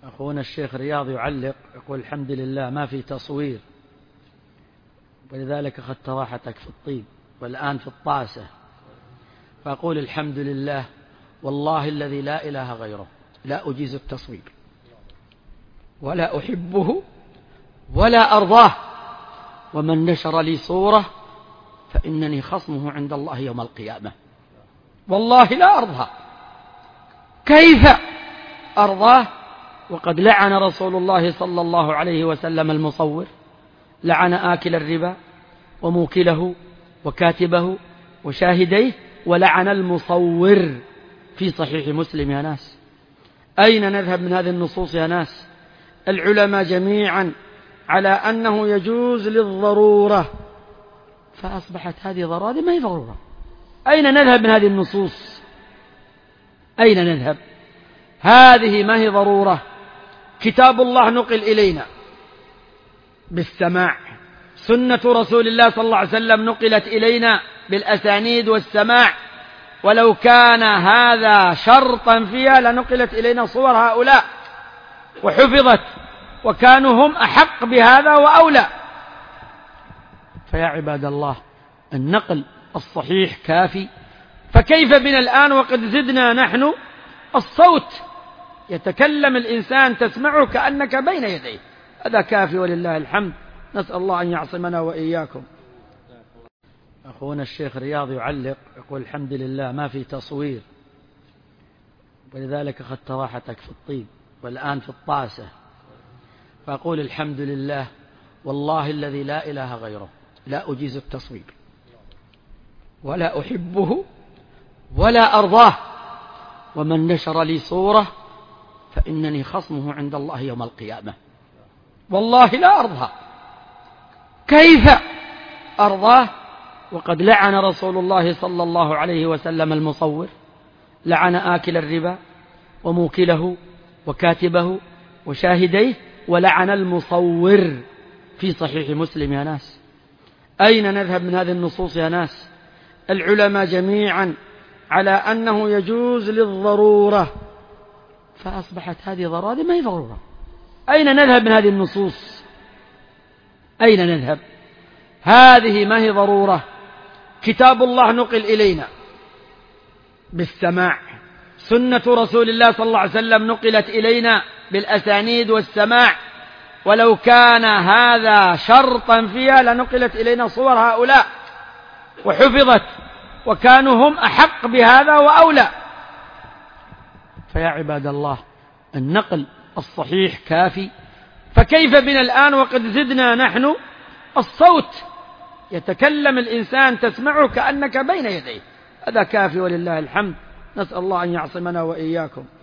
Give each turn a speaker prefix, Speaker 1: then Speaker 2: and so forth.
Speaker 1: أخونا الشيخ رياض يعلق يقول الحمد لله ما في تصوير، ولذلك أخذت راحتك في الطيب والآن في الطاسة، فأقول الحمد لله والله الذي لا إله غيره لا أجيز التصوير ولا أحبه ولا أرضاه، ومن نشر لي صورة فإنني خصمه عند الله يوم القيامة، والله لا أرضاه. كيف أرضاه وقد لعن رسول الله صلى الله عليه وسلم المصور، لعن آكل الربا وموكله وكاتبه وشاهديه، ولعن المصور في صحيح مسلم. يا ناس أين نذهب من هذه النصوص يا ناس؟ العلماء جميعا على أنه يجوز للضرورة، فأصبحت هذه ضرورة ما هي ضرورة. أين نذهب من هذه النصوص؟ أين نذهب؟ هذه ما هي ضرورة. كتاب الله نقل إلينا بالسماع، سنة رسول الله صلى الله عليه وسلم نقلت إلينا بالأسانيد والسماع، ولو كان هذا شرطا فيها لنقلت إلينا صور هؤلاء وحفظت، وكانوا هم أحق بهذا وأولى. فيا عباد الله النقل الصحيح كافي، فكيف بنا الآن وقد زدنا نحن الصوت، يتكلم الإنسان تسمعه كأنك بين يديه، هذا كافي ولله الحمد، نسأل الله أن يعصمنا وإياكم. أخونا الشيخ رياض يعلق يقول الحمد لله ما في تصوير، ولذلك أخذت راحتك في الطيب والآن في الطاسة، فأقول الحمد لله والله الذي لا إله غيره لا أجيز التصوير ولا أحبه ولا أرضاه، ومن نشر لي صورة فإنني خصمه عند الله يوم القيامة، والله لا أرضاه. كيف أرضاه وقد لعن رسول الله صلى الله عليه وسلم المصور، لعن آكل الربا وموكله وكاتبه وشاهديه، ولعن المصور في صحيح مسلم. يا ناس أين نذهب من هذه النصوص يا ناس؟ العلماء جميعا على أنه يجوز للضرورة، فأصبحت هذه ضرورة ما هي ضرورة. أين نذهب من هذه النصوص؟ أين نذهب؟ هذه ما هي ضرورة. كتاب الله نقل إلينا بالسماع، سنة رسول الله صلى الله عليه وسلم نقلت إلينا بالأسانيد والسماع، ولو كان هذا شرطا فيها لنقلت إلينا صور هؤلاء وحفظت، وكانوا هم أحق بهذا وأولى. فيا عباد الله النقل الصحيح كافي، فكيف بنا الآن وقد زدنا نحن الصوت، يتكلم الإنسان تسمعه كأنك بين يديه، هذا كافي ولله الحمد، نسأل الله أن يعصمنا وإياكم.